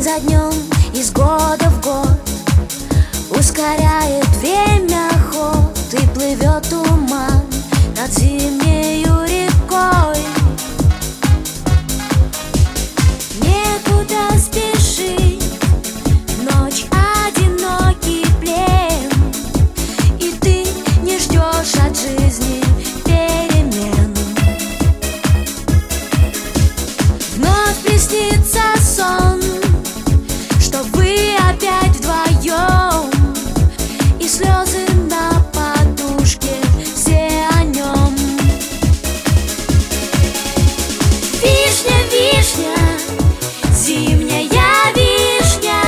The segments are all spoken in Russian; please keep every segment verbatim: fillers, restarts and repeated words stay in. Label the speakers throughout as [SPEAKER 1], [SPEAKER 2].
[SPEAKER 1] за днем, из года в год ускоряет время ход, и плывет туман над зимнею рекой. Некуда спешить, ночь одинокий плен, и ты не ждешь от жизни перемен. Вновь приснится сон, что вы опять вдвоем, и слезы на подушке, все о нем. Вишня, вишня, зимняя вишня,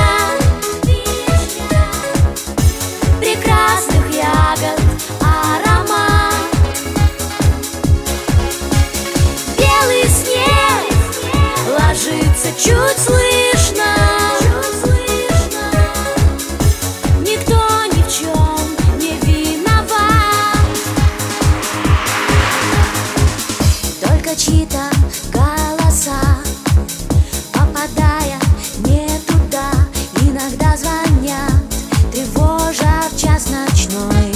[SPEAKER 1] прекрасных ягод аромат. Белый снег ложится чуть слышно, никто ни в чем не виноват, только чьи-то голоса, попадая не туда, иногда звонят, тревожа в час ночной.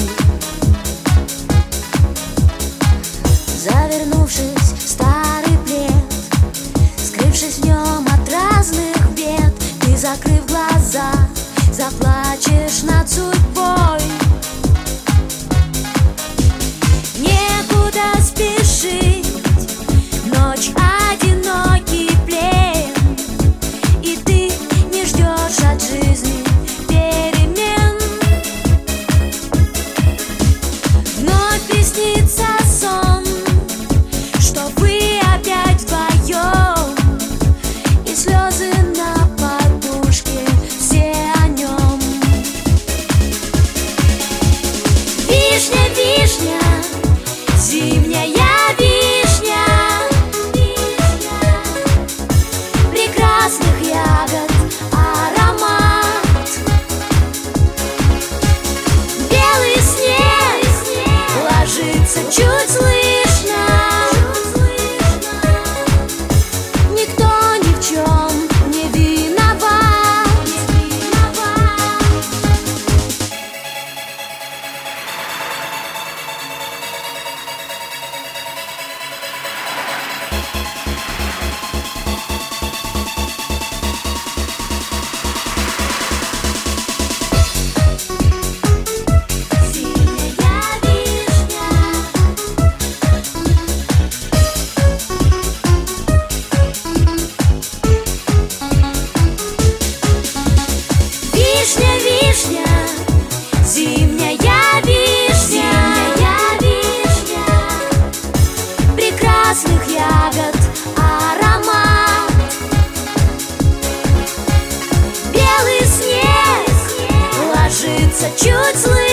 [SPEAKER 1] Завернувшись в старый плед, скрывшись в нем от разных бед, ты, закрыв глаза, заплачешь над судьбой. Некуда спешить, ночь одинокий плен, и ты не ждешь от жизни перемен. Вновь приснится сон, что вы опять вдвоем, и слезы на подушке, все о нем. Вишня, вишня, зимняя вишня, прекрасных ягод аромат. Белый снег ложится чуть слышно, никто ни в чем не виноват. Вишня, вишня, зимняя вишня, вишня, прекрасных ягод аромат. Белый снег ложится чуть слышно,